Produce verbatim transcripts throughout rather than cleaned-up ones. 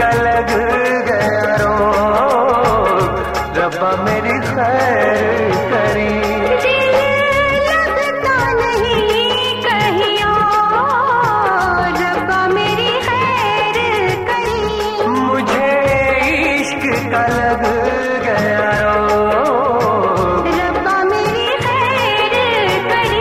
का लग गया रोग, रब्बा मेरी खैर करी। लगता नहीं कहीं और, रब्बा मेरी खैर करी। मुझे इश्क का लग गया रोग, रब्बा मेरी खैर करी।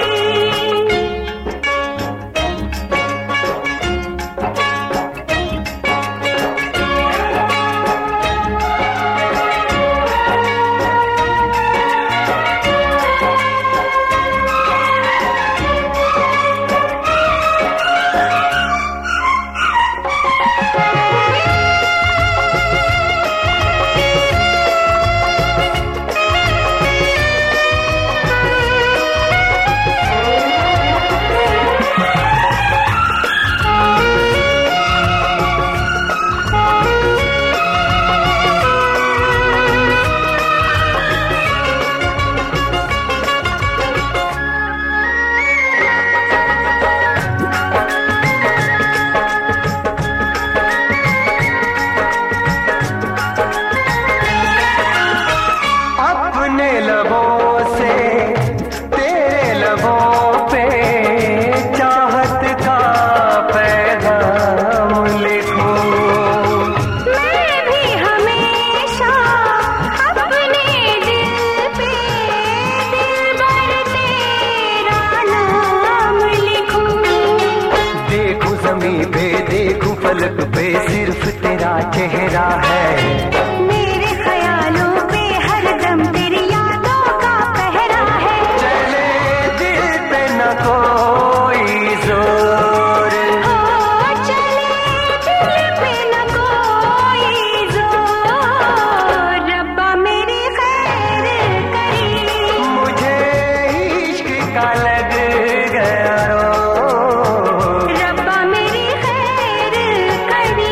लबों से तेरे लबों पे चाहत का पैगाम लिखूं। मैं भी हमेशा अपने दिल पे दिलबर तेरा नाम लिखूं। देखूं ज़मीं पे देखूं फलक पे सिर्फ तेरा चेहरा है। मेरे ख्यालों पे हरदम तेरी यादों का पहरा है। चले दिल पे न कोई जोर, हो चले दिल पे न कोई जोर, रब्बा मेरी खैर करी। मुझे इश्क का लग गया रोग, रब्बा मेरी खैर करी।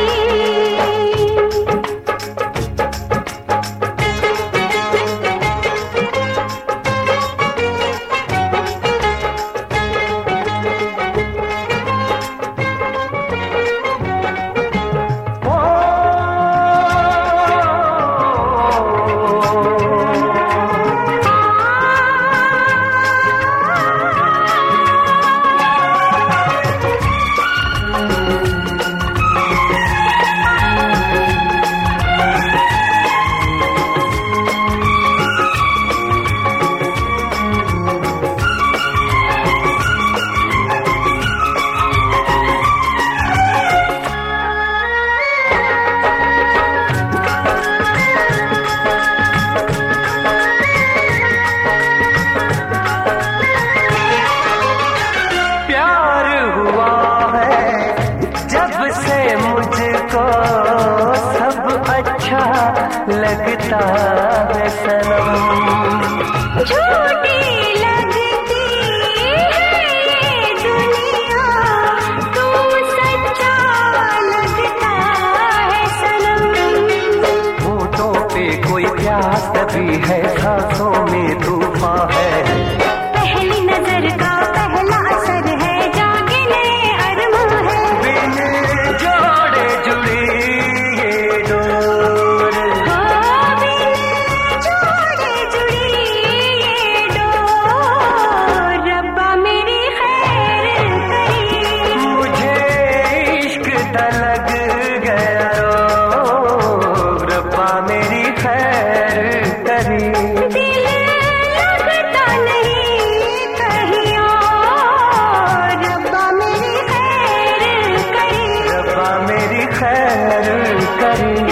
मुझको सब अच्छा लगता है सनम। झूठी लगती है ये दुनिया, तू सच्चा लगता है सनम। होठों पे कोई प्यास तभी है, सांसों में तूफान है। पहली नजर का पहला असर है, जागने अरमा है। बिन जोड़े जुड़ी ये डोर, हो बिन जोड़े जुड़ी ये डोर, रब्बा मेरी खैर करी। मुझे इश्क का लग गया रोग, रब्बा मेरी खैर करी। दिल लगता नहीं कहीं और, रब्बा मेरी खैर करी। रब्बा मेरी खैर करी।